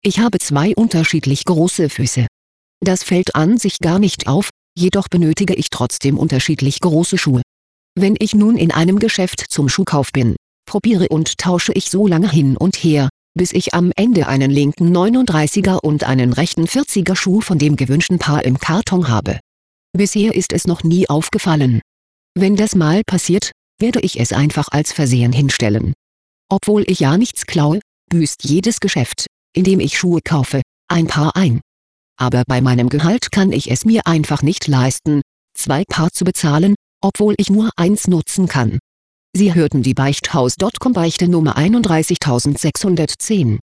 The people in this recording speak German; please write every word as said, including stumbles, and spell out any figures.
Ich habe zwei unterschiedlich große Füße. Das fällt an sich gar nicht auf, jedoch benötige ich trotzdem unterschiedlich große Schuhe. Wenn ich nun in einem Geschäft zum Schuhkauf bin, probiere und tausche ich so lange hin und her, bis ich am Ende einen linken neununddreißiger und einen rechten vierziger Schuh von dem gewünschten Paar im Karton habe. Bisher ist es noch nie aufgefallen. Wenn das mal passiert, werde ich es einfach als Versehen hinstellen. Obwohl ich ja nichts klaue, büßt jedes Geschäft, in dem ich Schuhe kaufe, ein Paar ein. Aber bei meinem Gehalt kann ich es mir einfach nicht leisten, zwei Paar zu bezahlen, obwohl ich nur eins nutzen kann. Sie hörten die Beichthaus Punkt com Beichte Nummer einunddreißigtausendsechshundertzehn.